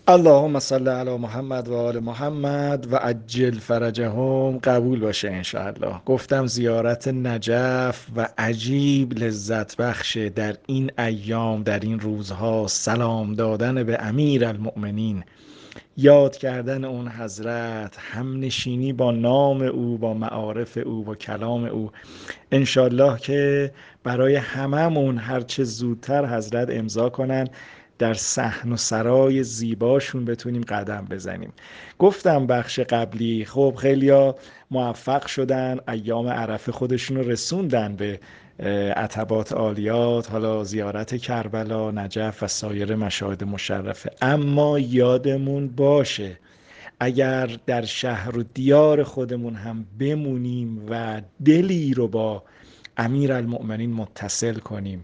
اللهم صل علی محمد و آل محمد و عجل فرجهم. قبول باشه انشاءالله. گفتم زیارت نجف و عجیب لذت بخشه در این ایام، در این روزها، سلام دادن به امیر المؤمنین، یاد کردن اون حضرت، همنشینی با نام او، با معارف او، با کلام او. انشالله که برای هممون هرچه زودتر حضرت امضا کنن، در صحن و سرای زیباشون بتونیم قدم بزنیم. گفتم بخش قبلی خب خیلیا موفق شدن، ایام عرفه خودشون رو رسوندن به عتبات عالیات، حالا زیارت کربلا، نجف و سایر مشاهد مشرفه. اما یادمون باشه اگر در شهر و دیار خودمون هم بمونیم و دلی رو با امیر المؤمنین متصل کنیم،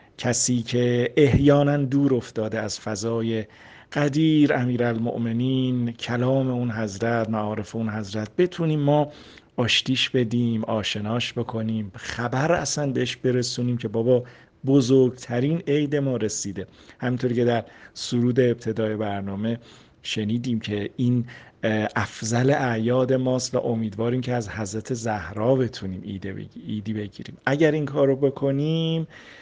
کسی که احیانا دور افتاده از فضای قدیر امیرالمؤمنین، کلام اون حضرت، معارف اون حضرت، بتونیم ما آشتیش بدیم، آشناش بکنیم، خبر اصلا بهش برسونیم که بابا بزرگترین عید ما رسیده. همینطوری که در سرود ابتدای برنامه شنیدیم که این افضل اعیاد ماست و امیدواریم که از حضرت زهرا بتونیم ایدی بگیریم. اگر این کار رو بکنیم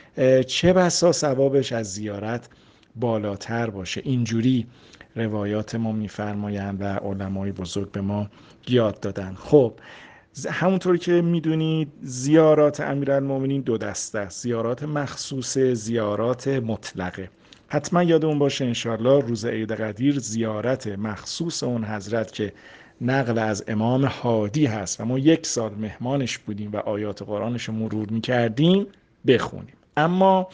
چه بسا ثوابش از زیارت بالاتر باشه. اینجوری روایات ما میفرمایند و علمای بزرگ به ما یاد دادن. خب همونطور که میدونید زیارات امیرالمومنین دو دسته است: زیارات مخصوصه، زیارات مطلقه. حتما یادمون باشه انشالله روز عید قدیر زیارت مخصوص اون حضرت که نقل از امام هادی هست و ما 1 سال مهمانش بودیم و آیات قرآنش رو مرور میکردیم بخونیم. اما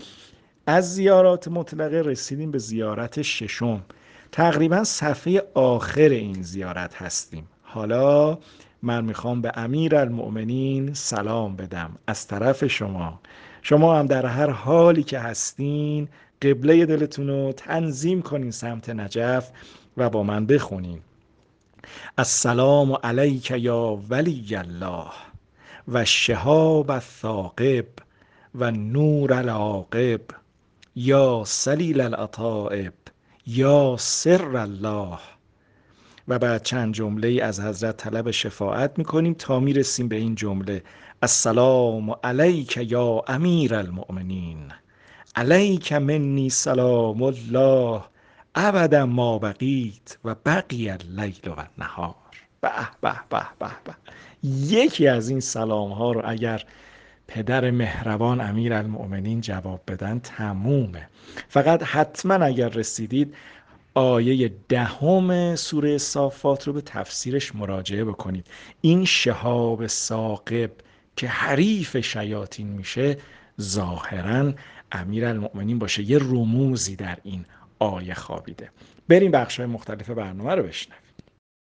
از زیارات مطلقه رسیدیم به زیارت ششم. تقریبا صفحه آخر این زیارت هستیم. حالا من میخوام به امیر المؤمنین سلام بدم از طرف شما. شما هم در هر حالی که هستین قبله دلتون رو تنظیم کنین سمت نجف و با من بخونین: السلام علیک یا ولی الله و شهاب الثاقب و نور العاقب یا سلیل العطائب یا سر الله. و بعد چند جمله از حضرت طلب شفاعت میکنیم تا میرسیم به این جمله: السلام علیک یا امیر المؤمنین، علیک منی سلام الله ابدا ما بقیت و بقی اللیل و النهار. به به به به به. یکی از این سلام ها رو اگر پدر مهربان امیر المؤمنین جواب بدن تمومه. فقط حتما اگر رسیدید آیه 10 سوره صافات رو به تفسیرش مراجعه بکنید. این شهاب ثاقب که حریف شیاطین میشه ظاهرا امیر المؤمنین باشه، یه رموزی در این آیه خوابیده. بریم بخش‌های مختلف برنامه رو بشنویم.